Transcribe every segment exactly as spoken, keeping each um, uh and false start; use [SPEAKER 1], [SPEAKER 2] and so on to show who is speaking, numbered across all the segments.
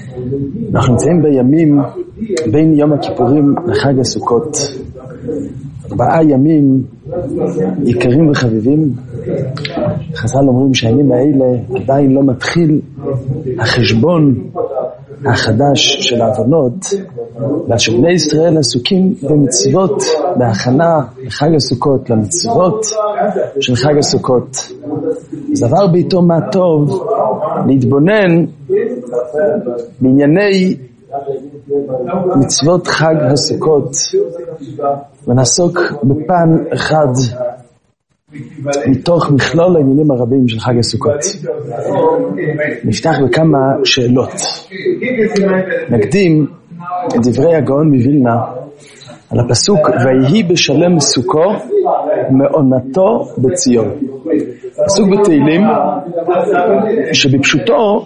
[SPEAKER 1] אנחנו נמצאים בימים בין יום הכיפורים לחג הסוכות. ארבעה ימים עיקרים וחביבים. חז"ל אומרים שהימים האלה עדיין לא מתחיל החשבון החדש של העוונות, והשבני ישראל עסוקים במצוות, בהכנה לחג הסוכות, למצוות של חג הסוכות. אז עבר ביתו מה טוב להתבונן בענייני מצוות חג הסוכות, ונעסוק בפן אחד מתוך מכלול העניינים הרבים של חג הסוכות. נפתח בכמה שאלות. נקדים את דברי הגאון מווילנה על הפסוק ויהי בשלם סוכו מעונתו בציון. פסוק בתהילים שבפשוטו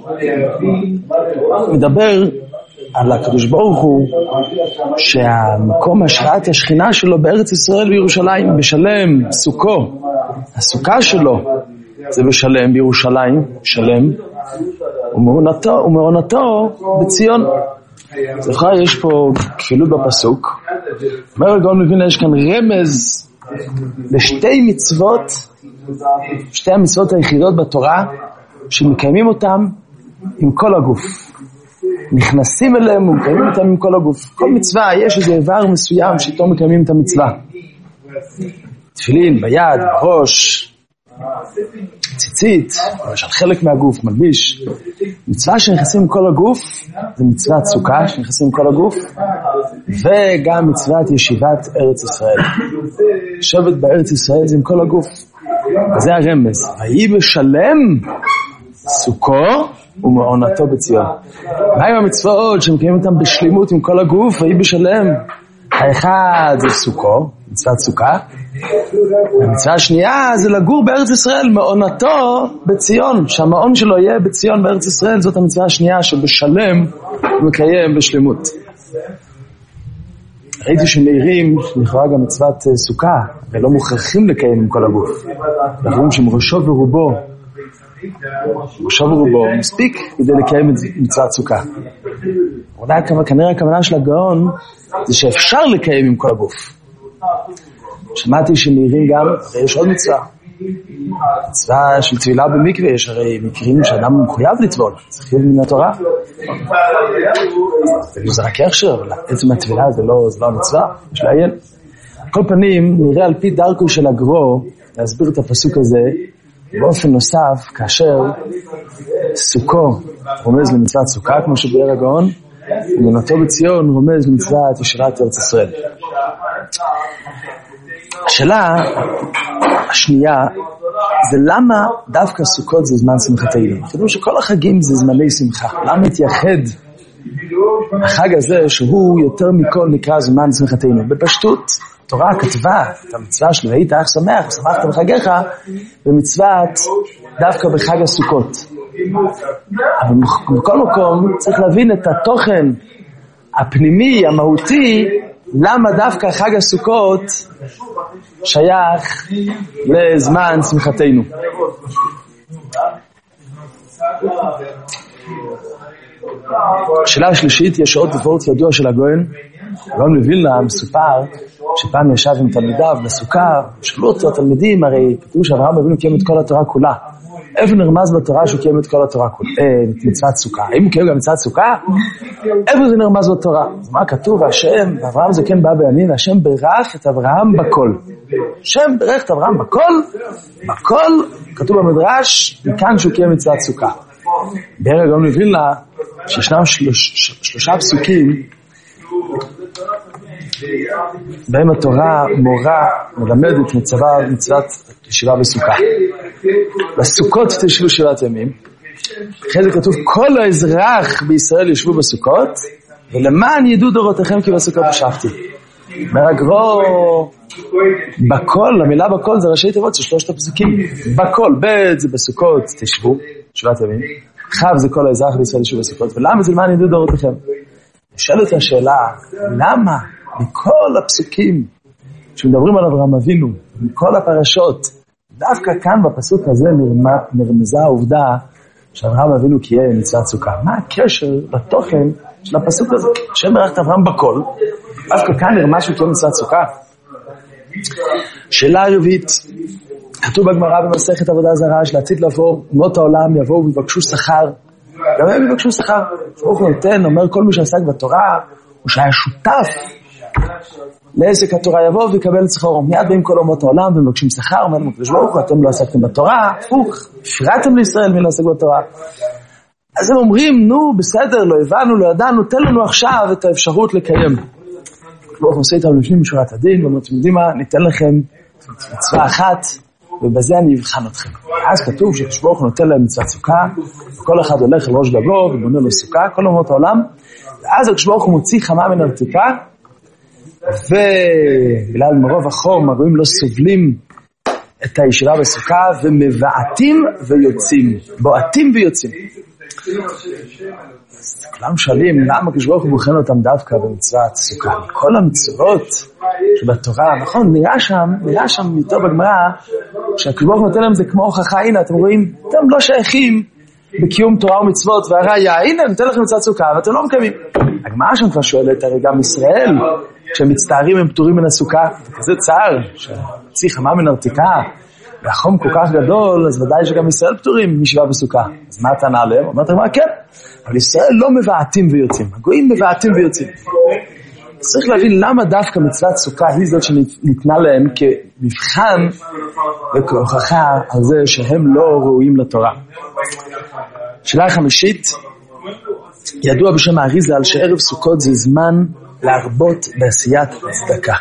[SPEAKER 1] מדבר על הקדוש ברוך הוא שהמקום השראת השכינה שלו בארץ ישראל בירושלים, בשלם סוכו. הסוכה שלו זה בשלם בירושלים, שלם, ומעונתו, ומעונתו בציון. זכר, יש פה כפילות בפסוק. אומר הגאון מווילנה, יש כאן רמז לשתי מצוות, שתי המצוות היחידות בתורה שמקיימים אותם עם כל הגוף, נכנסים אליהם ומקיימים אותם עם כל הגוף. כל מצווה יש איזה איבר מסוים שאיתו מקיימים את המצווה. תפילין ביד, בראש, ציצית, למשל חלק מהגוף מלביש. מצווה שנכנסים עם כל הגוף זה מצוות סוכה שנכנסים עם כל הגוף, וגם מצוות ישיבת ארץ ישראל. שבת בארץ ישראל זה עם כל הגוף. זה הרמז. ויהי בשלם סוכו ומעונתו בציון. מה עם המצוות שמקיימים אותם בשלימות עם כל הגוף? ויהי בשלם. האחד זה סוכו, מצוות סוכה. המצווה השנייה זה לגור בארץ ישראל, מעונתו בציון, שהמעון שלו יהיה בציון בארץ ישראל. זאת המצווה השנייה שבשלם מקיים בשלימות. ראיתי שמאירים לכאורה גם מצוות סוכה, ולא מוכרחים לקיים עם כל הגוף. אנחנו רואים שמראשו ורובו ראשו ורובו מספיק כדי לקיים את מצוות סוכה. אולי כנראה הכוונה של הגאון זה שאפשר לקיים עם כל הגוף. שמעתי שמאירים גם, יש עוד מצווה, מצווה של טבילה במקווה. יש הרי מקרים שאדם מחויב לטבול, זה חיוב מן התורה, זה רק הכשר, אבל עצם הטבילה זה לא, זה לא המצווה, יש לעיין. על כל פנים נראה על פי דרכו של הגרו להסביר את הפסוק הזה באופן נוסף, כאשר סוכו רומז למצוות סוכה כמו שביאר הגאון, ומעונתו בציון רומז למצוות ישיבת ארץ ישראל. השאלה השנייה זה למה דווקא סוכות זה זמן שמחתנו. אנחנו יודעים שכל החגים זה זמני שמחה. למה התייחד החג הזה שהוא יותר מכל נקרא זמן שמחתנו? בפשטות התורה כתבה את המצווה של והיית אך שמח ושמחת בחגיך במצוות דווקא בחג הסוכות. אבל בכל מקום צריך להבין את התוכן הפנימי המהותי, למה דווקא חג הסוכות שייך לזמן שמחתנו. השאלה השלישית, יש עוד וורט ידוע של הגאון הגאון מווילנה, מסופר שפעם ישב עם תלמידיו בסוכה, שאלו אותו התלמידים, הרי כתוב שאברהם אבינו קיים את כל התורה כולה. איפה נרמז בתורה שהוא קיים את כל התורה כולה? אה, מצוות סוכה. האם הוא קיים גם מצוות סוכה? איפה זה נרמז בתורה? אז מה כתוב? השם, אברהם זה כן בא בימין, השם ברך את אברהם בכל. השם ברך את אברהם בכל, בכל, כתוב במדרש, מכאן שהוא קיים מצוות סוכה. ביאר הגאון מווילנה, שישנם שלוש, שלושה פסוקים, בהם התורה מורה מלמדת מצווה מצוות ישיבה בסוכה. בסוכות תשבו שבעת ימים. אחרי זה כתוב כל האזרח בישראל ישבו בסוכות, ולמען ידעו דורותיכם כי בסוכות ישבתי. אומר הגרו, בכל, המילה בכל זה ראשי תיבות של שלושת הפסוקים. בכל, ב' זה בסוכות תשבו שבעת ימים, חב זה כל האזרח בישראל ישבו בסוכות, ולמה זה למען ידעו דורותיכם? נשאלת השאלה, למה מכל הפסוקים שמדברים על אברהם אבינו, מכל הפרשות, דווקא כאן בפסוק הזה נרמזה העובדה שאברהם אבינו קיים מצוות סוכה. מה הקשר לתוכן של הפסוק הזה? השם ברך את אברהם בכל, דווקא כאן נראה משהו קיים מצוות סוכה. שאלה רביעית, כתוב בגמרא במסכת עבודה זרה, שלעתיד לבוא אומות העולם יבואו ויבקשו שכר, גם הם יבקשו שכר. ברוך הוא נותן, אומר כל מי שעסק בתורה, הוא שהיה שותף לעסק התורה, יבוא ויקבל את שכרו. מיד באים כל אומות העולם ומבקשים שכר, אומר להם הקדוש ברוך הוא, אתם לא עסקתם בתורה, הפוך, הפרעתם לישראל מי לא עסק בתורה. אז הם אומרים, נו בסדר, לא הבנו, לא ידענו, תן לנו עכשיו את האפשרות לקיים. ברוך הוא עושה איתם לפנים משורת הדין, ואומרים, אתם יודעים מה, ניתן לכם מצווה אחת, ובזה אני אבחן אתכם. אז כתוב שהקדוש ברוך הוא נותן להם מצוות סוכה, כל אחד הולך על ראש גבו ובונה לו סוכה, כל אומות העולם, ואז הקדוש ברוך הוא מוציא חמה מן הרתיקה, ובגלל מרוב החום הגויים לא סובלים את הישיבה בסוכה, ומבעטים ויוצאים, בועטים ויוצאים. כולם שואלים למה הקדוש ברוך הוא בוחן אותם דווקא במצוות סוכה. כל המצוות שבתורה, נכון, נראה שם, נראה שם יותר בגמרא, שהקדוש ברוך הוא נותן להם זה כמו הוכחה, הנה אתם רואים, אתם לא שייכים בקיום תורה ומצוות, והראיה, הנה נותן לכם מצוות סוכה ואתם לא מקיימים. הגמרא שם כבר שואלת, הרי גם ישראל, כשהם מצטערים הם פטורים מן הסוכה, כזה צער, שציא חמה מן הרתיקה, והחום כל כך גדול, אז ודאי שגם ישראל פטורים מישיבה בסוכה. אז מה אתה נעלם? אומרת הגמרא, כן, אבל ישראל לא מבעטים ויוצאים, הגויים מבעטים ויוצאים. צריך להבין למה דווקא מצוות סוכה היא זאת שניתנה להם כמבחן וכהוכחה על זה שהם לא ראויים לתורה. שאלה חמישית, ידוע בשם האריז"ל שערב סוכות זה זמן להרבות בעשיית צדקה.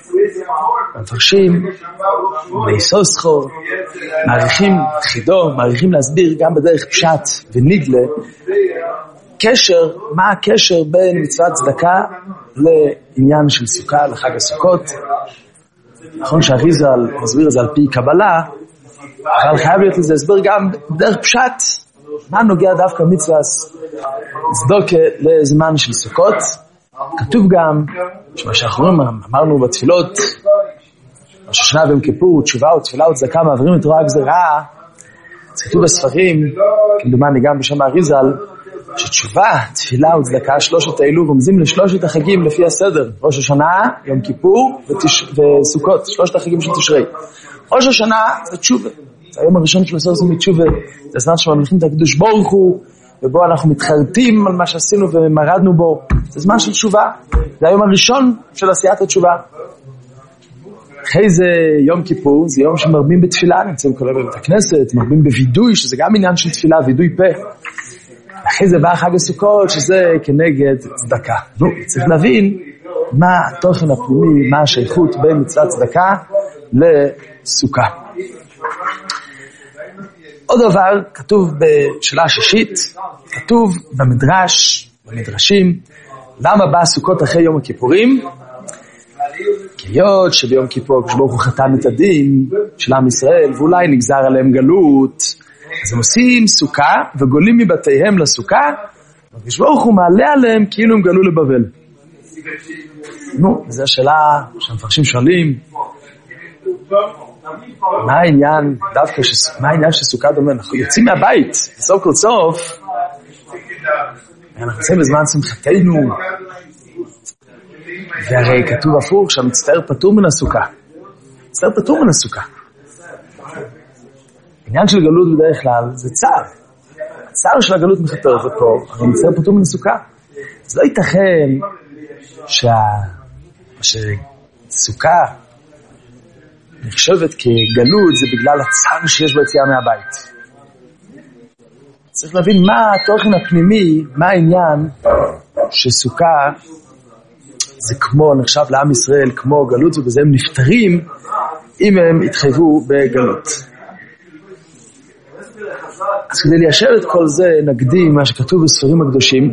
[SPEAKER 1] המפרשים ביסוד סחור מעריכים חידו, מעריכים להסביר גם בדרך פשט ונגלה קשר, מה הקשר בין מצוות צדקה לעניין של סוכה, לחג הסוכות. נכון שהאריז"ל מסביר את זה על פי קבלה, אבל חייב להיות לזה הסבר גם בדרך פשט, מה נוגע דווקא מצוות צדקה לזמן של סוכות. כתוב גם שמה שאנחנו אמרנו בתפילות ראש השנה ויום כיפור, תשובה ותפילה וצדקה מעבירים את רוע הגזירה. אז כתוב בספרים, כמדומני גם בשם האריז"ל, שתשובה, תפילה וצדקה, שלושת האלו רומזים לשלושת החגים לפי הסדר, ראש השנה, יום כיפור ותש... וסוכות, שלושת החגים של תשרי. ראש השנה זה תשובה, זה היום הראשון של הסדר עושים תשובה, זה הזמן שממליכים את הקדוש ברוך הוא, ובו אנחנו מתחרטים על מה שעשינו ומרדנו בו, זה זמן של תשובה, זה היום הראשון של עשיית התשובה. אחרי זה יום כיפור, זה יום שמרבים בתפילה, נמצאים כל בבית הכנסת, מרבים בוידוי, שזה גם עניין של תפילה, וידוי פה. אחרי זה בא חג הסוכות, שזה כנגד צדקה. נו, צריך להבין מה התוכן הפנימי, מה השייכות בין מצוות צדקה לסוכה. עוד דבר, כתוב בשאלה השישית, כתוב במדרש, במדרשים, למה בא הסוכות אחרי יום הכיפורים? כיות שביום כיפור הקדוש ברוך הוא חתם את הדין של עם ישראל, ואולי נגזר עליהם גלות, אז הם עושים סוכה וגולים מבתיהם לסוכה, והקדוש ברוך הוא מעלה עליהם כאילו הם גלו לבבל. נו, זו השאלה שהמפרשים שואלים, מה העניין דווקא, מה העניין שסוכה דומה? אנחנו יוצאים מהבית, בסוף כל סוף, אנחנו נמצאים בזמן שמחתנו, והרי כתוב הפוך שהמצטער פטור מן הסוכה. מצטער פטור מן הסוכה. עניין של גלות בדרך כלל זה צער. הצער של הגלות מחתר ופה, הרי מצטער פטור מן הסוכה. אז לא ייתכן שה... שסוכה נחשבת כגלות זה בגלל הצער שיש ביציאה מהבית. צריך להבין מה התוכן הפנימי, מה העניין שסוכה זה כמו, נחשב לעם ישראל, כמו גלות, ובזה הם נפטרים אם הם התחייבו בגלות. אז כדי ליישב את כל זה, נקדים מה שכתוב בספרים הקדושים,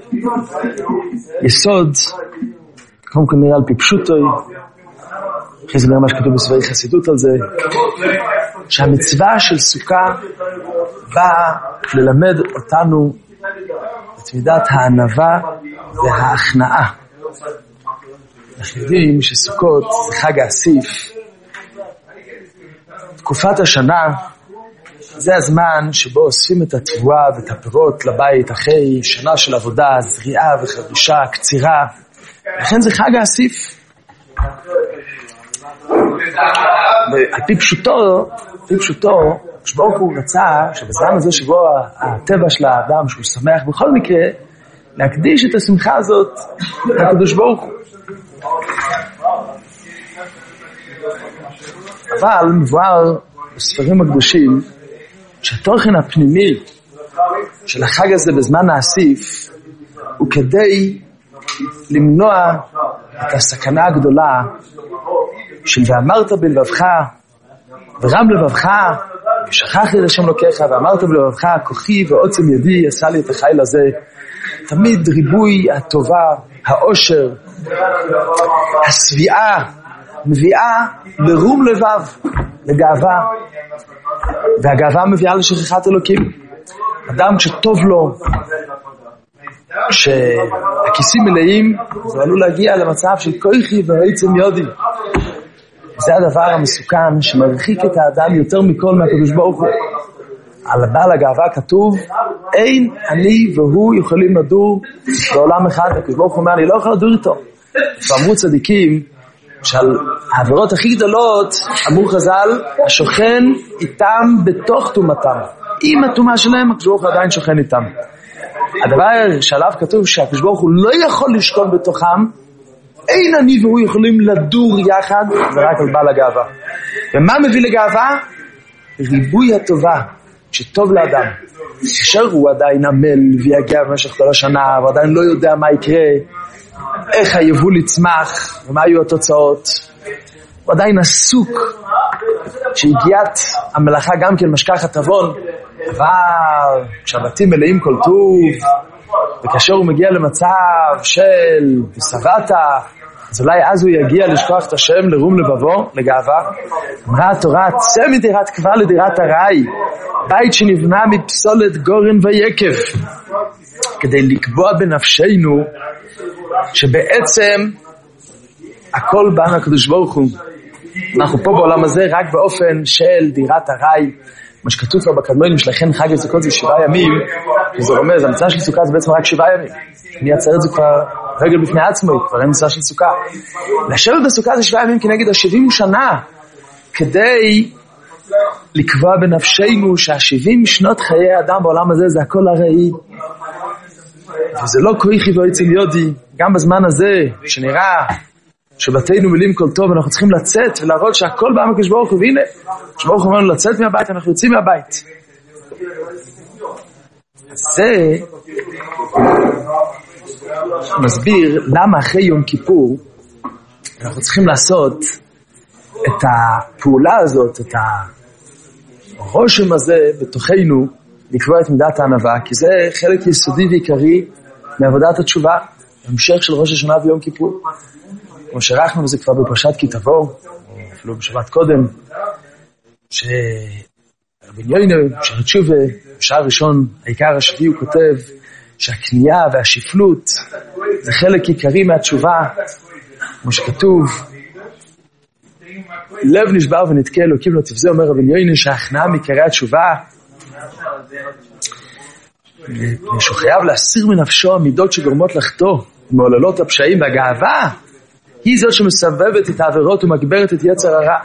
[SPEAKER 1] יסוד, כמו כנראה על פי פשוטוי, אחרי זה נראה מה שכתוב בספרי חסידות על זה, שהמצווה של סוכה באה ללמד אותנו את מידת הענווה וההכנעה. אנחנו יודעים שסוכות זה חג האסיף. תקופת השנה זה הזמן שבו אוספים את התבואה ואת הפירות לבית אחרי שנה של עבודה, זריעה וחרישה, קצירה. לכן זה חג האסיף. על פי פשוטו, על פי פשוטו, כשברוך הוא רצה שבזמן הזה שבו הטבע של האדם שהוא שמח בכל מקרה, להקדיש את השמחה הזאת לקדוש ברוך הוא. אבל מבואר בספרים הקדושים שהתוכן הפנימי של החג הזה בזמן האסיף הוא כדי למנוע את הסכנה הגדולה של ואמרת בלבבך ורם לבבך ושכח את השם לוקח ואמרת בלבבך כוחי ועוצם ידי עשה לי את החיל הזה. תמיד ריבוי הטובה, העושר, השביעה מביאה לרום לבב, לגאווה, והגאווה מביאה לשכחת אלוקים. אדם שטוב לו, שהכיסים מלאים, זה עלול להגיע למצב של כוחי ועצם ידי. זה הדבר המסוכן שמרחיק את האדם יותר מכל מהקדוש ברוך הוא. על בעל הגאווה כתוב, אין אני והוא יכולים לדור בעולם אחד. הקדוש ברוך הוא אומר, אני לא יכול לדור איתו. ואמרו צדיקים, שעל העבירות הכי גדולות, אמרו חז"ל, השוכן איתם בתוך תומתם. עם התומה שלהם, הקדוש ברוך הוא עדיין שוכן איתם. הדבר שעליו כתוב שהקדוש ברוך הוא לא יכול לשכון בתוכם, אין אני והוא יכולים לדור יחד, ורק על בעל הגאווה. ומה מביא לגאווה? ריבוי הטובה, שטוב לאדם. כאשר הוא עדיין עמל ויגיע במשך כל השנה, ועדיין לא יודע מה יקרה, איך היבול יצמח, ומה היו התוצאות. הוא עדיין עסוק, שהגיעת המלאכה גם כן משכחת עוון, אבל כשהבתים מלאים כל טוב, וכאשר הוא מגיע למצב של שבעת, אז אולי אז הוא יגיע לשכוח את השם לרום לבבו, לגאווה. אמרה התורה, צא מדירת קבע לדירת ארעי, בית שנבנה מפסולת גורן ויקב, כדי לקבוע בנפשנו שבעצם הכל בא מהקדוש ברוך הוא. אנחנו פה בעולם הזה רק באופן של דירת ארעי, מה שכתוב כבר בקדמונים שלכן חג הסוכות זה שבעה ימים, וזה רומז, המצווה של סוכה זה בעצם רק שבעה ימים. אני אצייר את זה כבר רגל בפני עצמו, כבר אין מצווה של סוכה. לשבת בסוכה זה שבעה ימים כנגד השבעים שנה, כדי לקבוע בנפשנו שהשבעים שנות חיי האדם בעולם הזה זה הכל הראי. וזה לא כוחי ועצם ידי, גם בזמן הזה שנראה שבתינו מילים כל טוב, אנחנו צריכים לצאת ולהראות שהכל בא מהקדוש ברוך הוא, והנה, הקדוש ברוך הוא אומר לנו לצאת מהבית, אנחנו יוצאים מהבית. זה מסביר למה אחרי יום כיפור אנחנו צריכים לעשות את הפעולה הזאת, את הרושם הזה בתוכנו, לקבוע את מידת הענווה, כי זה חלק יסודי ועיקרי מעבודת התשובה, המשך של ראש השנה ויום כיפור. כמו שערכנו בזה כבר בפרשת כי תבוא, או אפילו בשבת קודם, שרבי יוינא, שער תשובה, בשער ראשון, העיקר השביעי הוא כותב, שהקנייה והשפלות זה חלק עיקרי מהתשובה, כמו שכתוב, לב נשבר ונתקה אלוקים לא תבזה, אומר רבי יוינא, שההכנעה מעיקרי התשובה, שהוא חייב להסיר מנפשו המידות שגורמות לחטוא, מעוללות הפשעים והגאווה, היא זאת שמסבבת את העבירות ומגברת את יצר הרע.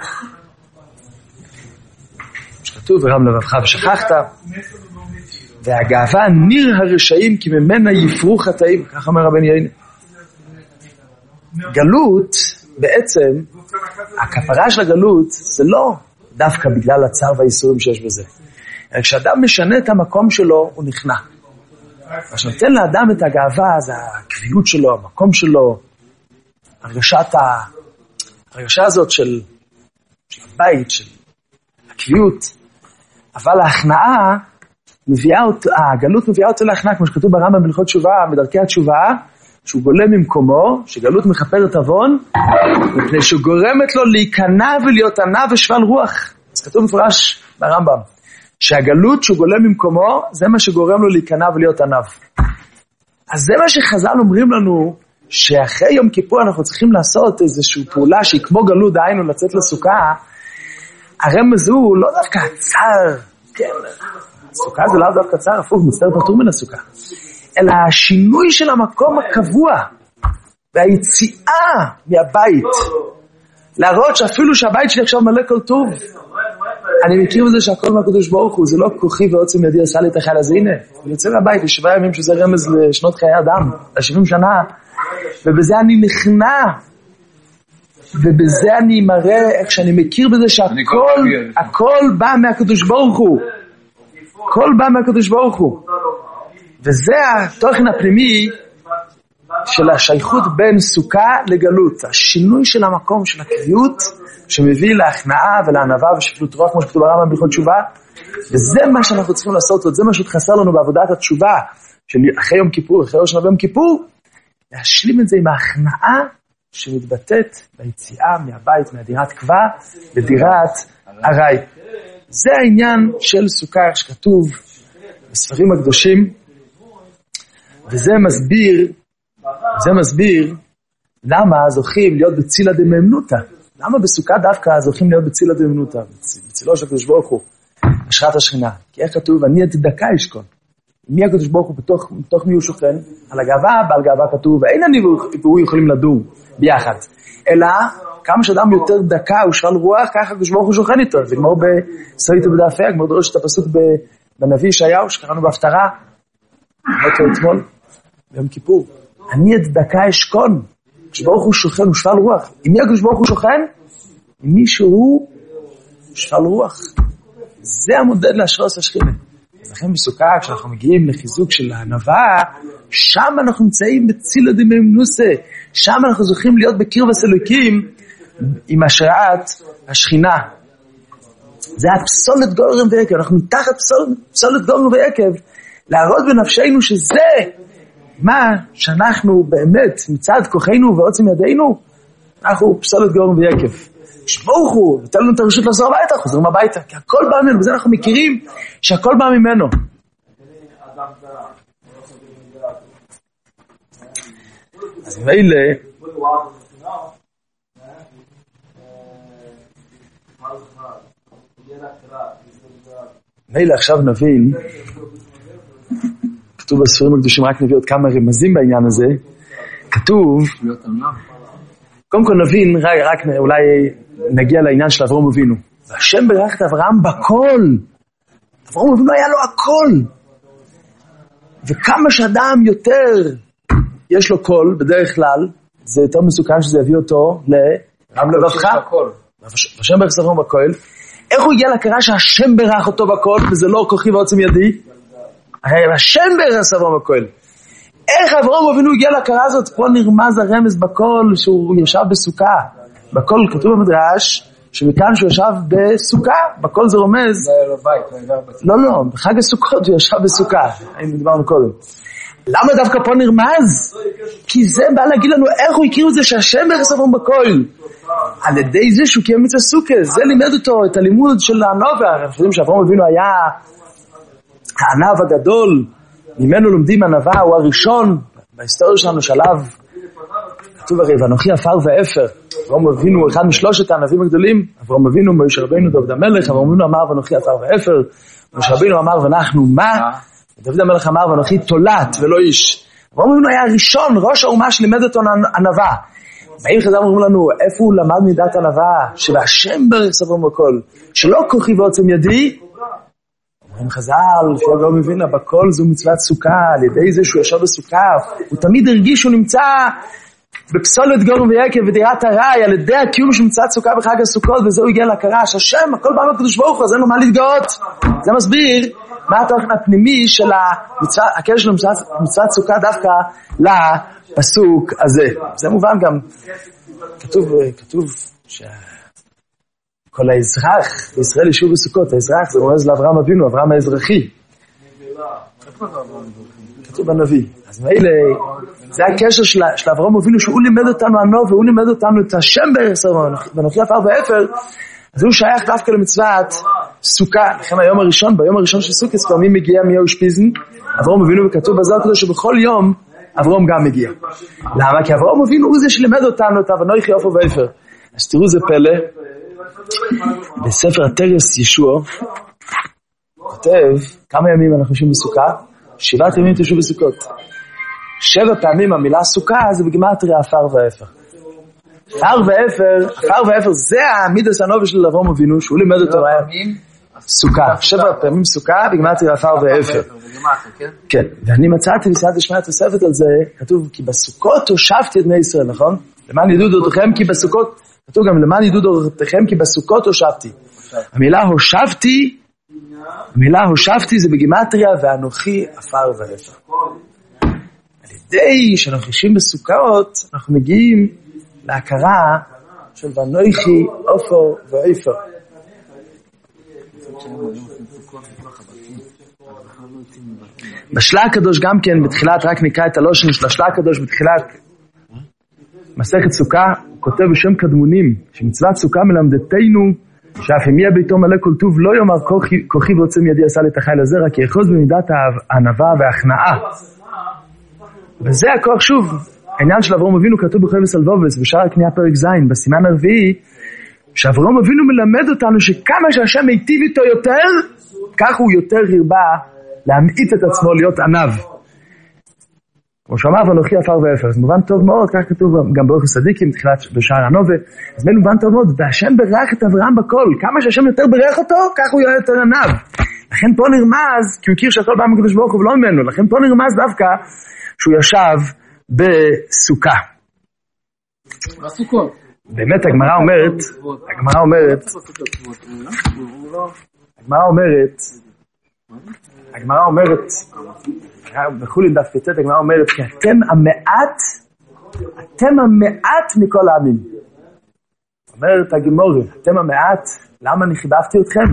[SPEAKER 1] שכתוב, ורם לבבך ושכחת, והגאווה ניר הרשעים כי ממנה יפרו חטאים, כך אומר רבן יוינא. גלות, בעצם, הכפרה של הגלות, זה לא דווקא בגלל הצער והייסורים שיש בזה. אלא כשאדם משנה את המקום שלו, הוא נכנע. מה שנותן לאדם את הגאווה, זה הקביעות שלו, המקום שלו, הרגשת ה... הרגשה הזאת של, של הבית, של הקביעות, אבל ההכנעה מביאה אותה, הגלות מביאה אותה להכנעה, כמו שכתוב ברמב"ם בהלכות תשובה, בדרכי התשובה, שהוא גולה ממקומו, שגלות מכפרת עוון, מפני שהוא גורמת לו להיכנע ולהיות ענה ושבל רוח. אז כתוב מפורש ברמב"ם, שהגלות שהוא גולה ממקומו, זה מה שגורם לו להיכנע ולהיות עניו. אז זה מה שחז"ל אומרים לנו, שאחרי יום כיפור אנחנו צריכים לעשות איזושהי פעולה שהיא כמו גלות, דהיינו לצאת לסוכה. הרמז הוא לא דווקא הצער כן, הסוכה זה לא דווקא צער, הפוך, מצטער פטור מן הסוכה. אלא השינוי של המקום הקבוע, והיציאה מהבית, להראות שאפילו שהבית שלי עכשיו מלא כל טוב, אני מכיר בזה שהכל מהקדוש ברוך הוא, זה לא כוחי ועוצם ידי עשה לי את החייל הזה, הנה, אני יוצא מהבית לשבעה ימים שזה רמז לשנות חיי אדם, ל-שבעים שנה, ובזה אני נכנע, ובזה אני מראה איך שאני מכיר בזה שהכל, הכל בא מהקדוש ברוך הוא, הכל בא מהקדוש ברוך הוא, וזה התוכן הפנימי של השייכות בין סוכה לגלות, השינוי של המקום של הקביעות, שמביא להכנעה ולענווה ושפלות רוח, כמו שכתוב ברמב"ם בהלכות תשובה, וזה מה שאנחנו צריכים לעשות, וזה מה שחסר לנו בעבודת התשובה, של אחרי יום כיפור, אחרי ראש השנה ויום כיפור, להשלים את זה עם ההכנעה שמתבטאת ביציאה מהבית, מהדירת קבע, לדירת ארעי. זה העניין של סוכה שכתוב בספרים הקדושים, וזה מסביר, זה מסביר למה זוכים להיות בצילה דמאמנותא. למה בסוכה דווקא זוכים להיות בצילה דמאמנותא, בצילו של הקדוש ברוך הוא, השראת השכינה. כי איך כתוב, אני את צדקה אשכון. מי הקדוש ברוך הוא בתוך, בתוך מי הוא שוכן? על הגאווה, בעל גאווה כתוב, ואין אני והוא יכולים לדור ביחד. אלא, כמה שאדם יותר דקה הוא שפל רוח, ככה הקדוש ברוך הוא שוכן איתו. זה גמור בסרט בדף ה', גמור דורש את הפסוק בנביא ישעיהו, שקראנו בהפטרה, אמרתי אתמול, ביום כיפור. אני את צדקה אשכון. הקדוש ברוך הוא שוכן, הוא שפל רוח. עם מי הקדוש ברוך הוא שוכן? עם מי שהוא שפל רוח. זה המודד להשראת השכינה. לכן בסוכה, כשאנחנו מגיעים לחיזוק של הענווה, שם אנחנו נמצאים בצילה דמאמנותא, שם אנחנו זוכים להיות בקרבת אלוקים עם השראת השכינה. זה הפסולת גורם ויקב, אנחנו מתחת פסולת, פסולת גורם ויקב, להראות בנפשנו שזה מה שאנחנו באמת מצד כוחנו ועוצם ידינו, אנחנו פסולת גורם ויקב. שברוך הוא, ותן לנו את הרשות לחזור הביתה, חוזרים הביתה, כי הכל בא ממנו, בזה אנחנו מכירים שהכל בא ממנו. אז מילא, מילא עכשיו נבין, כתוב בספרים הקדושים, רק נביא עוד כמה רמזים בעניין הזה, כתוב, קודם כל נבין, רק, רק אולי נגיע לעניין של אברהם אבינו. והשם ברך את אברהם בכל. אברהם אבינו היה לו הכל. וכמה שאדם יותר יש לו קול, בדרך כלל, זה יותר מסוכן שזה יביא אותו לרם לבבך. והשם ברך את אברהם בכל. איך הוא הגיע להכרה שהשם ברך אותו בכל, וזה לא כוחי ועוצם ידי? השם ברך את אברהם בכל. איך אברהם אבינו הגיע להכרה הזאת? פה נרמז הרמז בכל שהוא ישב בסוכה. בכל כתוב במדרש, שמכאן שהוא ישב בסוכה, בכל זה רומז. לא, לא, בחג הסוכות הוא ישב בסוכה. היינו דיברנו קודם. למה דווקא פה נרמז? כי זה בא להגיד לנו איך הוא הכיר את זה שהשם ברך את אברהם בכל. על ידי זה שהוא קיים מצווה סוכה, זה לימד אותו את הלימוד של הענווה. אנחנו חושבים שאברהם אבינו היה הענב הגדול, ממנו לומדים ענווה, הוא הראשון בהיסטוריה שלנו שלב, כתוב הרי, ואנוכי עפר ואפר. אברהם אבינו הוא אחד משלושת הענבים הגדולים, אברהם אבינו, משה רבינו, דוד המלך, אברהם אבינו אמר ואנוכי עפר ואפר, משה רבינו אמר ואנחנו מה, דוד המלך אמר ואנוכי תולעת ולא איש. אברהם אבינו היה הראשון, ראש האומה שלימד אותו ענווה. באים חז"ל אומרים לנו, איפה הוא למד מידת ענווה? שבהשם ברך את אברהם בכל, שלא כוחי ועוצם ידי, אומרים חז"ל, שהוא לא מבין, בכל זו מצוות סוכה, על ידי זה שהוא ישב בסוכה, הוא תמיד הרגיש שהוא נמצא בפסולת גורם ויקב ודירת ארעי, על ידי הקיום של מצוות סוכה בחג הסוכות, וזהו הגיע להכרה, שהשם, הכל בא מהקדוש ברוך הוא, אז אין לו מה להתגאות. זה מסביר מה התוכן הפנימי של הקשר של מצוות סוכה דווקא לפסוק הזה. זה מובן גם, כתוב, כתוב ש... כל האזרח בישראל ישוב בסוכות, האזרח זה רומז לאברהם אבינו, אברהם האזרחי. כתוב בנביא. אז מילא, זה הקשר של, של אברהם אבינו, שהוא לימד אותנו ענו, והוא לימד אותנו את השם ברך ואנוכי עפר ואפר, אז הוא שייך דווקא למצוות סוכה. לכן היום הראשון, ביום הראשון של סוכות, כבר מי מגיע, מי אושפיזן? אברהם אבינו, וכתוב בזאת כזה שבכל יום אברהם גם מגיע. למה? כי אברהם אבינו הוא זה שלימד אותנו את אנוכי עפר ואפר. אז תראו זה פלא, בספר התרס ישוע, כותב, כמה ימים אנחנו יושבים בסוכה? שבעת ימים תשבו בסוכות. שבע פעמים המילה סוכה זה בגימטריה עפר ואפר. עפר ואפר, עפר ואפר זה המידס הנובי של אברהם אבינו, שהוא לימד אותו סוכה. שבע פעמים סוכה בגימטריה עפר ואפר. כן, ואני מצאתי בסייעתא דשמיא תוספת על זה, כתוב כי בסוכות הושבתי את בני ישראל, נכון? למען ידעו דעותיכם כי בסוכות, כתוב גם למען ידעו דעותיכם כי בסוכות הושבתי. המילה הושבתי, המילה הושבתי זה בגימטריה ואנוכי עפר ואפר. על ידי שאנחנו יושבים בסוכות, אנחנו מגיעים להכרה של ואנוכי עפר ואפר. בשלה הקדוש גם כן בתחילת, רק נקרא את הלושן של השלה הקדוש בתחילת מסכת סוכה, הוא כותב בשם קדמונים, שמצוות סוכה מלמדתנו, שאף אם יהיה ביתו מלא כל טוב, לא יאמר כוחי ועוצם ידי עשה לי את החיל הזרע, כי יחוז במידת הענווה וההכנעה. וזה הכוח שוב, העניין של אברהם אבינו כתוב בחובס הלבובס, בשער הקנייה פרק זין, בסימן הרביעי, שאברהם אבינו מלמד אותנו שכמה שהשם מיטיב איתו יותר, כך הוא יותר הרבה להמעיט את עצמו להיות ענב. כמו שאמר ואנוכי עפר ואפר, זה מובן טוב מאוד, כך כתוב גם ברוך הצדיקים, תחילת בשער הנובה, אז זה מובן טוב מאוד, והשם ברך את אברהם בכל, כמה שהשם יותר ברך אותו, כך הוא יהיה יותר ענב. לכן פה נרמז, כי הוא הכיר שהכל בא מקדוש ברוך הוא ולא ממנו, לכן פה נרמז דווקא שהוא ישב בסוכה.
[SPEAKER 2] בסוכות.
[SPEAKER 1] באמת הגמרא אומרת, הגמרא אומרת, הגמרא אומרת, הגמרא אומרת, בחולין דף פ"ט, הגמרא אומרת, כי אתם המעט, אתם המעט מכל העמים. אומרת הגמרא, אתם המעט, למה אני חיבבתי אתכם?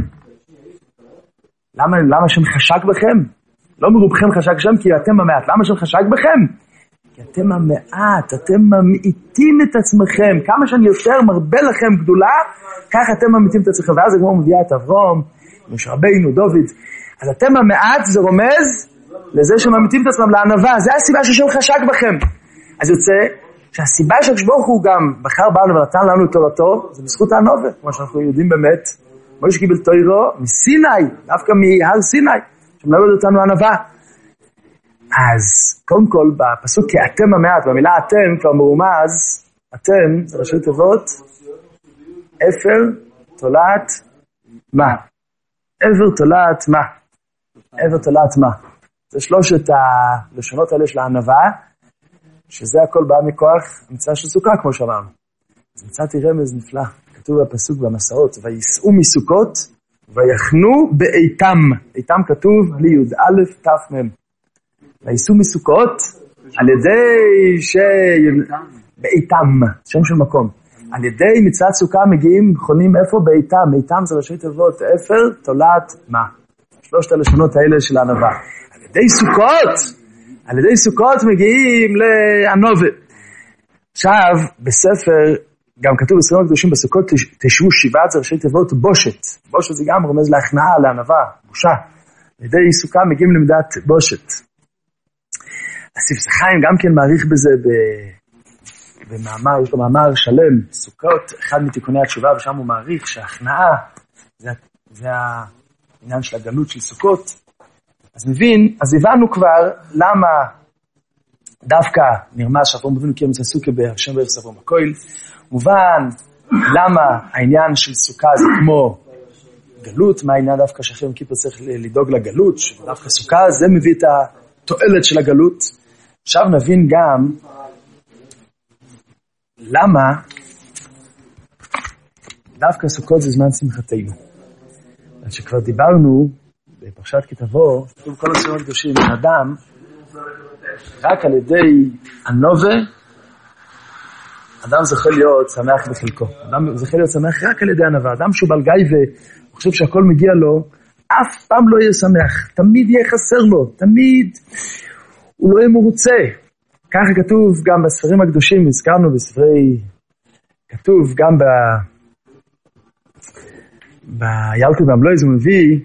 [SPEAKER 1] למה, למה שם חשק בכם? לא מרובכם חשק שם, כי אתם המעט. למה שם חשק בכם? כי אתם המעט, אתם ממעיטים את עצמכם. כמה שאני יותר מרבה לכם גדולה, כך אתם ממעיטים את עצמכם. ואז הגמרא מביאה את אברהם, משה רבינו, דוד. אז אתם המעט, זה רומז לזה שממעיטים את עצמם לענווה. זה הסיבה ששם חשק בכם. אז יוצא שהסיבה שהקדוש ברוך הוא גם בחר בנו ונתן לנו את תורתו, זה בזכות הענווה, כמו שאנחנו יודעים באמת. משה קיבל תורו מסיני, דווקא מהר סיני, שמלמד אותנו ענווה. אז קודם כל בפסוק כי אתם המעט, במילה אתם כבר מרומז, אתם זה ראשי תיבות, אפר תולעת מה? עבר תולעת מה? עבר תולעת מה? זה שלושת הלשונות האלה של הענווה, שזה הכל בא מכוח המצווה של סוכה, כמו שאמרנו. אז מצאתי רמז נפלא, כתוב בפסוק במסעות, ויסעו מסוכות, ויחנו באיתם. איתם כתוב בלי י' א' ת' מ'. ויסעו מסוכות, על ידי ש... באיתם, שם של מקום. על ידי מצוות סוכה מגיעים, חונים איפה? באיתם. איתם זה ראשי תיבות, אפר, תולעת, מה? שלושת הלשונות האלה של הענווה. על ידי סוכות, על ידי סוכות מגיעים לענווה. עכשיו, בספר, גם כתוב בספרים הקדושים בסוכות תשבו שבעת, זה ראשי תיבות בושת. בושת זה גם רומז להכנעה, לענווה, בושה. על ידי סוכה מגיעים למידת בושת. הספר חיים גם כן מעריך בזה במאמר, יש לו מאמר שלם, סוכות, אחד מתיקוני התשובה, ושם הוא מעריך שההכנעה, זה, זה העניין של הגלות של סוכות. אז מבין, אז הבנו כבר למה דווקא נרמז שאברהם אבינו קיים מצוות סוכה בהשם בערב ספרו מקויל, מובן למה העניין של סוכה זה כמו גלות, מה העניין דווקא שאחרי יום כיפור צריך לדאוג לגלות, דווקא סוכה זה מביא את התועלת של הגלות. עכשיו נבין גם למה דווקא סוכות זה זמן שמחתנו. אז שכבר דיברנו בפרשת כי תבוא, כתוב כל הספרים הקדושים, אדם רק על ידי ענווה, אדם זוכה להיות שמח בחלקו. אדם זוכה להיות שמח רק על ידי ענווה. אדם שהוא בעל גיא וחושב שהכל מגיע לו, אף פעם לא יהיה שמח. תמיד יהיה חסר לו. תמיד הוא לא יהיה מרוצה. ככה כתוב גם בספרים הקדושים, הזכרנו בספרי, כתוב גם ב... בירקות והמלוי, זה מביא,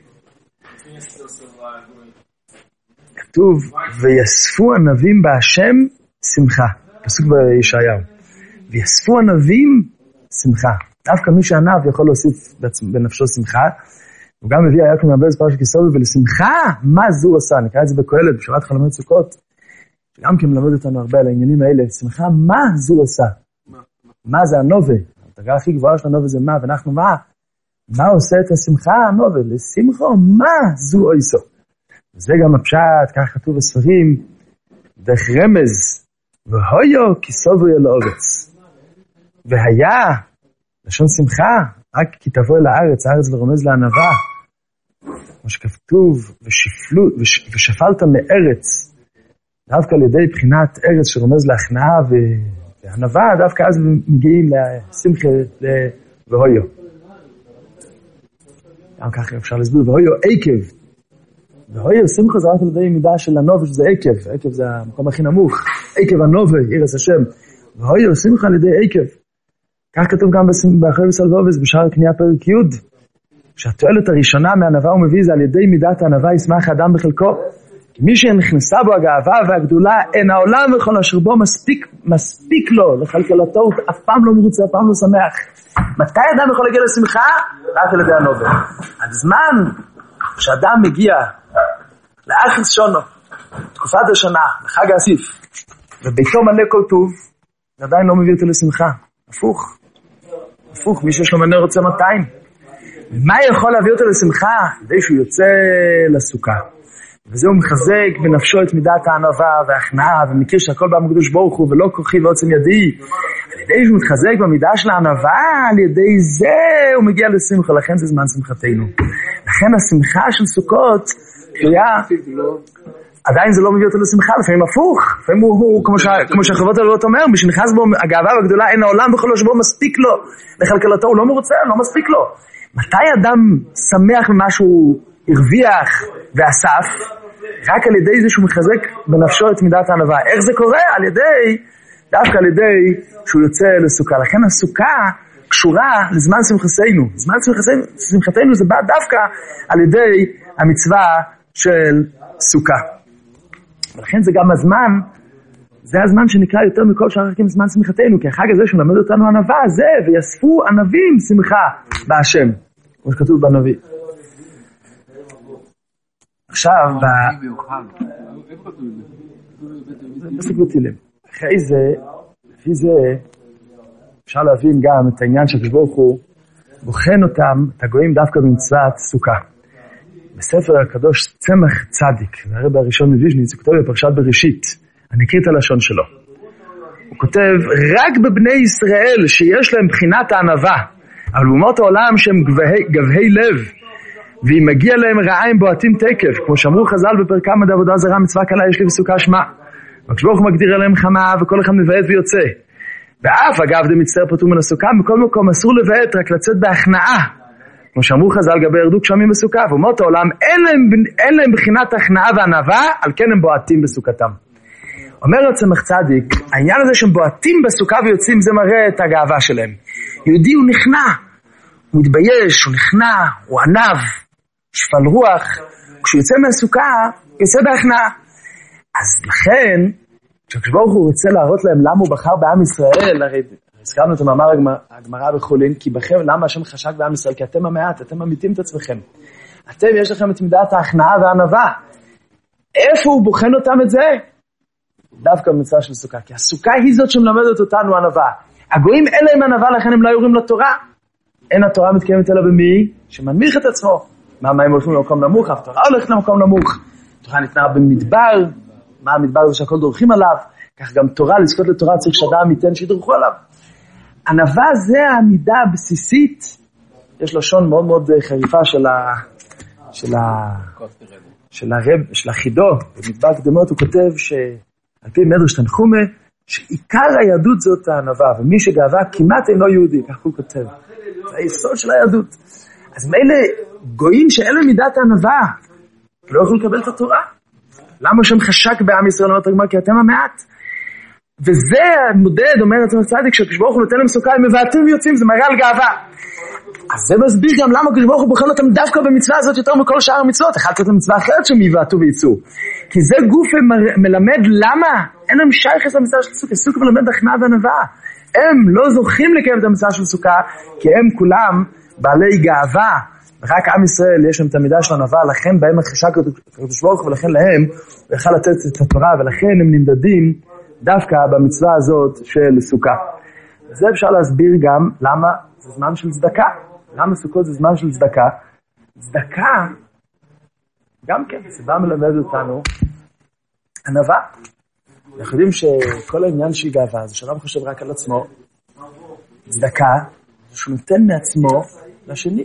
[SPEAKER 1] כתוב, ויספו ענבים בהשם שמחה. פסוק בישעיהו. ויספו ענבים שמחה. דווקא מי שענב יכול להוסיף בנפשו שמחה. הוא גם מביא היה כמעבר ספר של כיסובי, ולשמחה, מה זו עושה? נקרא את זה בקהלת, בשבת חלומות סוכות, שגם כן מלמד אותנו הרבה על העניינים האלה. שמחה, מה זו עושה? מה זה הנובה? התגרה הכי גבוהה של הנובה זה מה, ואנחנו מה? מה עושה את השמחה הנובה? לשמחו, מה זו עושה? וזה גם הפשט, כך כתוב בספרים, דרך רמז, והויו כיסובי אל הארץ. והיה, לשון שמחה, רק כי תבוא אל הארץ, הארץ ורומז לענווה, כמו שכתוב, ושפלו, וש, ושפלת מארץ, דווקא על ידי בחינת ארץ שרומז להכנעה והענווה, דווקא אז מגיעים לשמחה והויו. גם ככה אפשר להסביר, והויו עקב. והויו שמחה זה רק על ידי מידה של הנובה, שזה עקב, עקב זה המקום הכי נמוך, עקב הנובה, עירס השם. והויו שמחה על ידי עקב. כך כתוב גם באחרי בסלבובס, בשער הקנייה פרק י', שהתועלת הראשונה מהענווה הוא מביא זה על ידי מידת הענווה ישמח האדם בחלקו. כי מי שנכנסה בו הגאווה והגדולה, אין העולם וכל אשר בו מספיק, מספיק לו לכלכלתו, הוא אף פעם לא מרוצה, אף פעם לא שמח. מתי אדם יכול להגיע לשמחה? רק על ידי הנובה. הזמן שאדם מגיע לאחר שונו, תקופת השנה, לחג האסיף, וביתו מלא כל טוב, עדיין לא מביא אותו לשמחה. הפוך. הפוך, מי שיש לו מנה רוצה מאתיים. מה יכול להביא אותו לשמחה? כדי שהוא יוצא לסוכה. וזה הוא מחזק בנפשו את מידת הענווה וההכנעה, ומכיר שהכל בא מקדוש ברוך הוא, ולא כוחי ועוצם ידי. על ידי שהוא מתחזק במידה של הענווה, על ידי זה הוא מגיע לשמחה, לכן זה זמן שמחתנו. לכן השמחה של סוכות, קריאה, עדיין זה לא מביא אותו לשמחה, לפעמים הפוך, לפעמים הוא, הוא כמו, ש... כמו שהחוות הלוות אומר, מי שנכנס בו הגאווה הגדולה, אין העולם בכל שבו מספיק לו, לכלכלתו הוא לא מרוצה, לא מספיק לו. מתי אדם שמח ממה שהוא הרוויח ואסף? רק על ידי זה שהוא מחזק בנפשו את מידת הענווה. איך זה קורה? על ידי, דווקא על ידי שהוא יוצא לסוכה. לכן הסוכה קשורה לזמן שמחתנו. זמן שמחתנו, שמחתנו זה בא דווקא על ידי המצווה של סוכה. ולכן זה גם הזמן, זה הזמן שנקרא יותר מכל שאר החגים זמן שמחתנו, כי החג הזה שמלמד אותנו ענווה, זה, ויספו ענבים שמחה בהשם, כמו שכתוב בנביא. עכשיו, בפסוק בתהילים. אחרי זה, לפי זה, אפשר להבין גם את העניין שהקדוש ברוך הוא בוחן אותם, את הגויים דווקא במצוות סוכה. בספר הקדוש צמח צדיק, והרב הראשון מוויז'ניץ, הוא כותב בפרשת בראשית, אני אקריא את הלשון שלו. הוא כותב, רק בבני ישראל שיש להם בחינת הענווה, אבל באומות העולם שהם גבהי, גבהי לב, ואם מגיע להם רעיים בועטים תקף, כמו שאמרו חז"ל בפרקם עד עבודה זרה מצווה קלה יש לי בסוכה שמה. והקדוש ברוך הוא מגדיר עליהם חמה, וכל אחד מבעט ויוצא. ואף אגב דה מצטער פטור מן הסוכה, בכל מקום אסור לבעט, רק לצאת בהכנעה. כמו שאמרו חז"ל גבי ירדו גשמים בסוכה, ואומות העולם אין להם, אין להם בחינת הכנעה וענווה, על כן הם בועטים בסוכתם. אומר צמח צדיק, העניין הזה שהם בועטים בסוכה ויוצאים, זה מראה את הגאווה שלהם. יהודי הוא נכנע, הוא מתבייש, הוא נכנע, הוא ענב, שפל רוח, כשהוא יוצא מהסוכה, יוצא בהכנעה. אז לכן, כשהקדוש ברוך הוא רוצה להראות להם למה הוא בחר בעם ישראל, הרי הזכרנו את המאמר הגמרא בחולין, כי בכם למה השם חשק בעם ישראל, כי אתם המעט, אתם ממיתים את עצמכם. אתם יש לכם את מידת ההכנעה והענווה. איפה הוא בוחן אותם את זה? דווקא במצווה של סוכה, כי הסוכה היא זאת שמלמדת אותנו ענווה. הגויים אין להם ענווה, לכן הם לא יורים לתורה. אין התורה מתקיימת אלא במי? שמנמיך את עצמו. מה, מה הם הולכים למקום נמוך? התורה הולכת למקום נמוך. התורה ניתנה במדבר. מה המדבר זה שהכל דורכים עליו? כך גם תורה, לזכות לתורה צריך שאדם ייתן שידרכו עליו. ענווה זה העמידה הבסיסית. יש לשון מאוד מאוד חריפה של ה... של ה... של הרב, של החידו. במדבר קדמות הוא כותב שעל פי מדרש תנחומה, שעיקר היהדות זאת הענווה, ומי שגאווה כמעט אינו יהודי, כך הוא כותב. זה היסוד של היהדות. אז מילא גויים שאין להם מידת הענווה, לא יכולו לקבל את התורה. למה שם חשק בעם ישראל, אומרת הגמרא, כי אתם המעט. וזה המודד, אומר עצמך צדיק, שהקדוש ברוך הוא נותן להם סוכה, הם מבעטים ויוצאים, זה מראה על גאווה. אז זה מסביר גם למה הקדוש ברוך הוא בוחן אותם דווקא במצווה הזאת יותר מכל שאר המצוות, אחד קצת למצווה אחרת שהם יבעטו ויצאו. כי זה גוף מלמד למה? אין להם שייכות למצווה של סוכה, סוכה מלמד הכנעה וענווה. הם לא זוכים לקיים את המצווה של סוכה, כי הם כולם בעלי גאווה, ורק עם ישראל יש להם את המידה של ענווה, לכן בהם החשק הקדוש ברוך הוא, ולכן להם הוא יכל לתת את התורה, ולכן הם נמדדים דווקא במצווה הזאת של סוכה. וזה אפשר להסביר גם למה זה זמן של צדקה. למה סוכות זה זמן של צדקה? צדקה, גם כן, סיבה מלמד אותנו, ענווה. אנחנו יודעים שכל העניין של גאווה, זה שאדם חושב רק על עצמו, צדקה, זה שהוא נותן מעצמו לשני.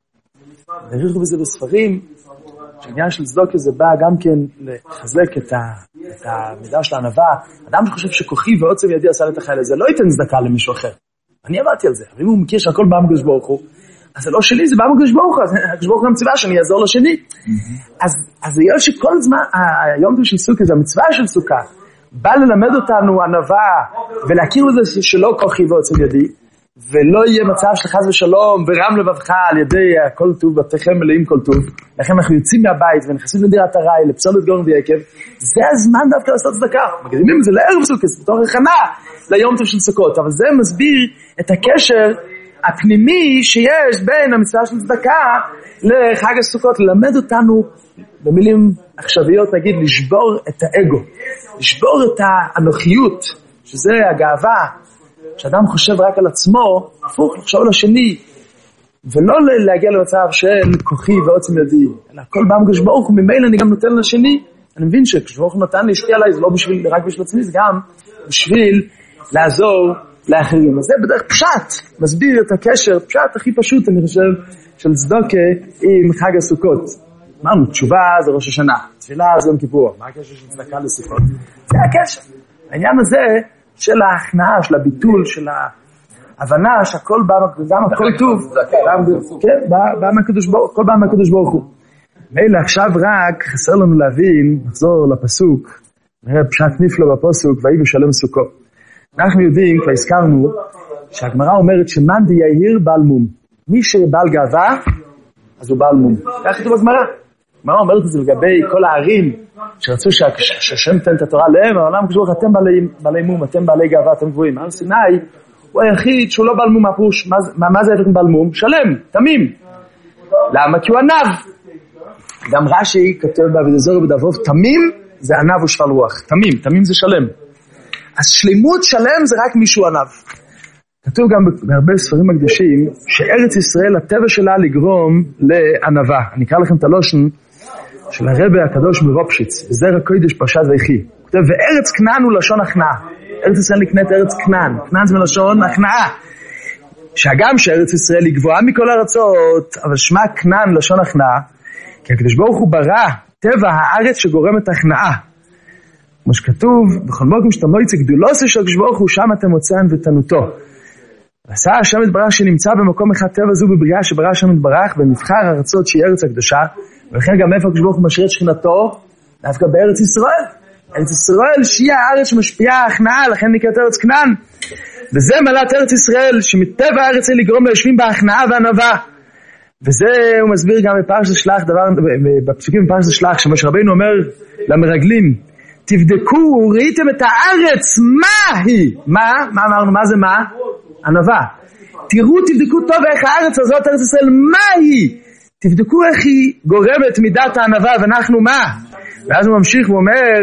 [SPEAKER 1] והריחו בזה בספרים, שהעניין של צדוקה זה בא גם כן לחזק את, ה, את המידה של הענווה. אדם שחושב שכוחי ועוצם ידי עשה את החייל הזה, לא ייתן צדקה למישהו אחר. אני עבדתי על זה, אבל אם הוא מכיר שהכל בא מקדוש ברוך הוא, אז זה לא שלי, זה בא מקדוש ברוך הוא, אז הקדוש ברוך הוא גם ציווה שאני אעזור לשני. אז, אז זה יהיה שכל זמן, היום של סוכה, זה המצווה של סוכה, בא ללמד אותנו ענווה, ולהכיר בזה שלא כוחי ועוצם ידי, ולא יהיה מצב של חס ושלום, ורם לבבך על ידי כל טוב, בתיכם מלאים כל טוב, לכן אנחנו יוצאים מהבית ונכנסים לדירת הרי, לפסולת גורן ויקב, זה הזמן דווקא לעשות צדקה. מקדימים את זה לערב סוכות, בתור הכנה ליום טוב של סוכות, אבל זה מסביר את הקשר הפנימי שיש בין המצווה של צדקה לחג הסוכות, ללמד אותנו במילים עכשוויות, נגיד, לשבור את האגו, לשבור את האנוכיות, שזה הגאווה, שאדם חושב רק על עצמו, הפוך, לחשוב על השני, ולא להגיע למצב של כוחי ועוצם ידי, אלא הכל בא מקדוש ברוך הוא, ממילא אני גם נותן לשני, אני מבין שקדוש ברוך הוא נתן להשפיע עליי, זה לא בשביל, רק בשביל עצמי, זה גם בשביל לעזור לאחרים. אז זה בדרך פשט, מסביר את הקשר, פשט הכי פשוט, אני חושב, של צדוקה עם חג הסוכות. אמרנו, תשובה זה ראש השנה, תפילה זה יום כיפור, מה הקשר של צדקה לסוכות? זה הקשר. העניין הזה של ההכנעה, של הביטול, של ההבנה שהכל בא, גם הכל טוב, כן, בא מהקדוש ברוך, הכל בא מהקדוש ברוך הוא. מילא עכשיו רק חסר לנו להבין, נחזור לפסוק, נראה פשט נפלא בפסוק, ויהי בשלום סוכו. אנחנו יודעים, כבר הזכרנו, שהגמרא אומרת שמאן דייהיר בעל מום. מי שבעל גאווה, אז הוא בעל מום. כך כתוב בגמרא. הגמרא אומרת את זה לגבי כל הערים, שרצו שהשם תן את התורה להם, אבל למה כשבוך אתם בעלי, בעלי מום, אתם בעלי גאווה, אתם גבוהים. הר סיני הוא היחיד שהוא לא בעל מום מהפרוש. מה, מה, מה זה בעל מום? שלם, תמים. למה? כי הוא ענב. גם רש"י כתוב בעבודה זרה בדבוב, תמים זה ענב ושפל רוח. תמים, תמים זה שלם. אז שלמות שלם זה רק מישהו ענב. כתוב גם בהרבה ספרים מקדשים, שארץ ישראל, הטבע שלה לגרום לענבה. אני אקרא לכם את הלושן של הרבי הקדוש מרופשיץ, בזרע הקודש פרשת ויחי. הוא כותב, וארץ כנען הוא לשון הכנעה. ארץ ישראל נקנית ארץ כנען. כנען זה מלשון הכנעה. שהגם שארץ ישראל היא גבוהה מכל הארצות, אבל שמה כנען לשון הכנעה, כי הקדוש ברוך הוא ברא טבע הארץ שגורמת הכנעה. כמו שכתוב, בכל מוקם שאתה מויצא גדולוסו של הקדוש ברוך הוא, שם אתה מוצאן ותנותו. ועשה השם יתברך שנמצא במקום אחד טבע זו בבריאה שברא השם יתברך במבחר הארצות שהיא ארץ הקדושה, ולכן גם איפה הקדוש ברוך הוא משרה את שכינתו דווקא בארץ ישראל. ארץ ישראל שהיא הארץ שמשפיעה הכנעה, לכן נקראת ארץ כנען. וזה מלאת ארץ ישראל שמטבע הארץ היא לגרום ליושבים בהכנעה והענווה. וזה הוא מסביר גם בפרשת שלח, דבר, בפסוקים בפרשת שלח, שמשה רבינו אומר למרגלים, תבדקו, ראיתם את הארץ, מה היא? מה? מה אמרנו? מה זה מה? ענווה. תראו, תבדקו טוב איך הארץ הזאת, ארץ ישראל, מה היא? תבדקו איך היא גורמת מידת הענווה, ואנחנו מה? ואז הוא ממשיך ואומר,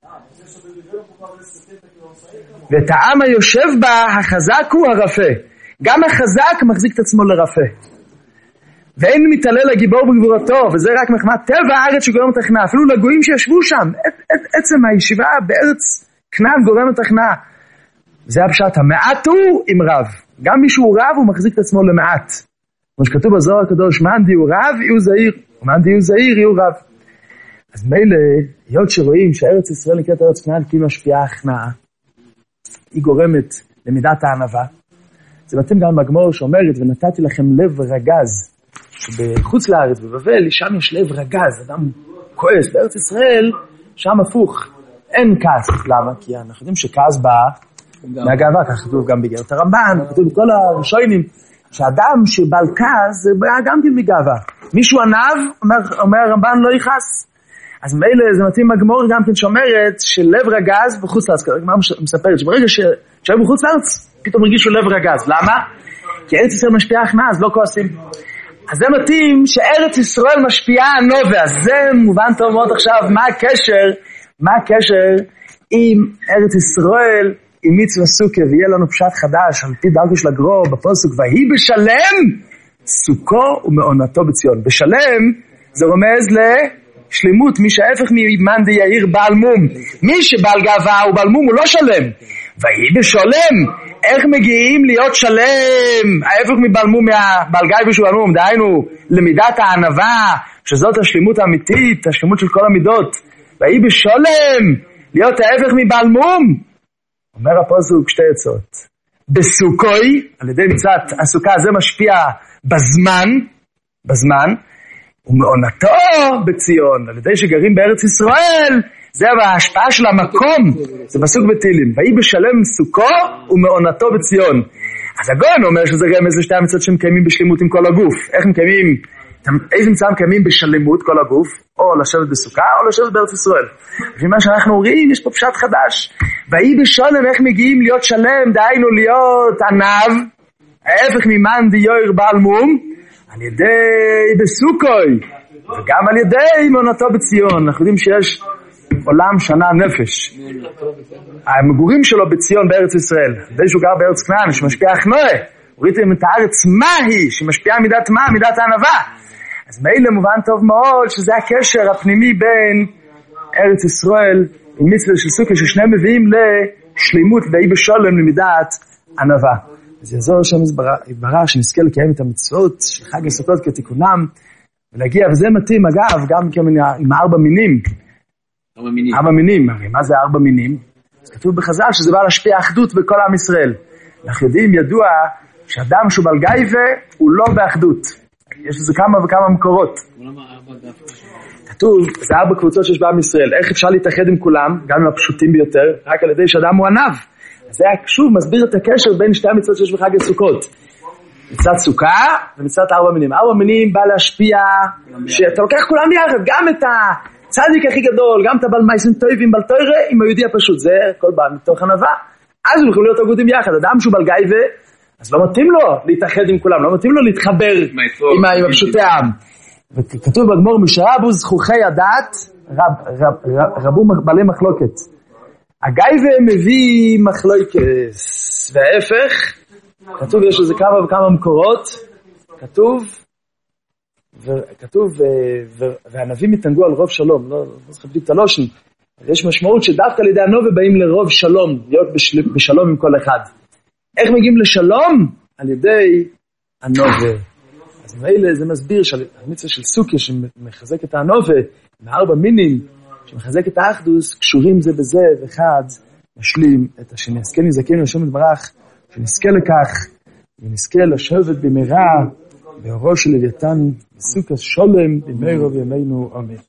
[SPEAKER 1] ואת העם היושב בה, החזק הוא הרפה. גם החזק מחזיק את עצמו לרפה. ואין מתעלל לגיבור בגבורתו, וזה רק מחמת טבע הארץ שגורמת הכנעה. אפילו לגויים שישבו שם, עצם הישיבה בארץ כנען גורמת הכנעה. זה הפשט, המעט הוא עם רב. גם מי שהוא רב הוא מחזיק את עצמו למעט. כמו שכתוב בזוהר הקדוש, מאן דיהו רב יהיו זהיר, ומאן דיהו זהיר יהיו רב. אז מילא, היות שרואים שארץ ישראל נקראת ארץ כנען כי היא משפיעה הכנעה, היא גורמת למידת הענווה. זה מתאים גם בגמור שאומרת, ונתתי לכם לב רגז, שבחוץ לארץ, בבבל, שם יש לב רגז, אדם כועס. בארץ ישראל, שם הפוך, אין כעס. למה? כי אנחנו יודעים שכעס בא מהגאווה, כך כתוב גם בגרת הרמב"ן, כתוב בכל הראשונים, שאדם שבעל כעס, זה בא גם כן מגאווה. מישהו ענב, אומר, אומר הרמב"ן, לא יכעס. אז מילא זה מתאים בגמור גם כן שאומרת, שלב רגז בחוץ לארץ, הגמרא מספרת, שברגע שהיו בחוץ לארץ, פתאום הרגישו לב רגז. למה? כי ארץ ישראל משפיעה הכנעה, אז לא כועסים. אז זה מתאים שארץ ישראל משפיעה הנובה, אז זה מובן טוב מאוד עכשיו, מה הקשר, מה הקשר עם ארץ ישראל, עם מצווה סוכה, ויהיה לנו פשט חדש, על פי דרכו של הגרור, בפוסוק, ויהי בשלם, סוכו ומעונתו בציון. בשלם, זה רומז לשלימות, מי שההפך ממאן דייר בעל מום. מי שבעל גאווה הוא בעל מום, הוא לא שלם. ויהי בשלם, איך מגיעים להיות שלם, ההפך מבעל מום, מהבעל גאווה שהוא בעל מום, דהיינו, למידת הענווה, שזאת השלימות האמיתית, השלימות של כל המידות. ויהי בשלם, להיות ההפך מבעל מום. אומר הפוסוק שתי עצות. בסוכוי, על ידי מצוות הסוכה, זה משפיע בזמן, בזמן, ומעונתו בציון, על ידי שגרים בארץ ישראל, זה ההשפעה של המקום, זה פסוק בתהילים. ויהי בשלם סוכו ומעונתו בציון. אז הגאון אומר שזה רמז לשתי המצוות שמקיימים בשלמות עם כל הגוף. איך מקיימים, איזה מצווה מקיימים בשלמות כל הגוף? או לשבת בסוכה או לשבת בארץ ישראל. לפי מה שאנחנו אומרים, יש פה פשט חדש. ויהי בשלם, איך מגיעים להיות שלם, דהיינו להיות ענב, ההפך ממאן דייר בעל מום, על ידי בסוכוי, וגם על ידי מעונתו בציון. אנחנו יודעים שיש עולם שנה נפש. המגורים שלו בציון בארץ ישראל, די שהוא גר בארץ כנען, שמשפיע אחנוה, ראיתם את הארץ מהי, שמשפיעה מידת מה, מידת הענווה. אז מילא מובן טוב מאוד שזה הקשר הפנימי בין ארץ ישראל עם מצווה של סוכה, ששניהם מביאים לשלימות ויהי בשלם למידת ענווה. אז יעזור השם יתברך שנזכה לקיים את המצוות של חג הסוכות כתיקונם ולהגיע, וזה מתאים אגב גם עם ארבע מינים.
[SPEAKER 2] ארבע מינים.
[SPEAKER 1] ארבע מינים, הרי מה זה ארבע מינים? אז כתוב בחז"ל שזה בא להשפיע אחדות בכל עם ישראל. אנחנו יודעים, ידוע, שאדם שהוא בעל גאווה הוא לא באחדות. יש לזה כמה וכמה מקורות. כתוב, זה ארבע קבוצות שיש בעם ישראל. איך אפשר להתאחד עם כולם, גם עם הפשוטים ביותר, רק על ידי שאדם הוא ענב. אז זה שוב מסביר את הקשר בין שתי המצוות שיש בחג הסוכות. מצוות סוכה ומצוות ארבע מינים. ארבע מינים בא להשפיע, שאתה לוקח כולם ביחד, גם את הצדיק הכי גדול, גם את הבעל מייסים טובים, בעל תורה, עם היהודי הפשוט. זה כל בא מתוך ענווה. אז הם יכולים להיות אגודים יחד. אדם שהוא בעל גאווה, אז לא מתאים לו להתאחד עם כולם, לא מתאים לו להתחבר עם הפשוטי העם. וכתוב בגמור, משרבו זכוכי הדת, רב, רב, רב, רבו בעלי מחלוקת. הגאווה מביא מחלוקת, וההפך, כתוב, יש לזה כמה וכמה מקורות, כתוב, וכתוב, והנביאים יתנגעו על רוב שלום, לא צריך בדיוק את הלושן, יש משמעות שדווקא על ידי הנובה באים לרוב שלום, להיות בשלום עם כל אחד. איך מגיעים לשלום? על ידי הנובה. אז מילא זה מסביר שהמצווה של סוכה שמחזק את הנובה, מארבע מינים, שמחזק את האחדוס, קשורים זה בזה, ואחד משלים את השני. אז כן נזכרנו לשם יתברך, שנזכה לכך, ונזכה לשבת במהרה, באורו של לוויתן, בסוכה שולם, במהרה וימינו, אמן.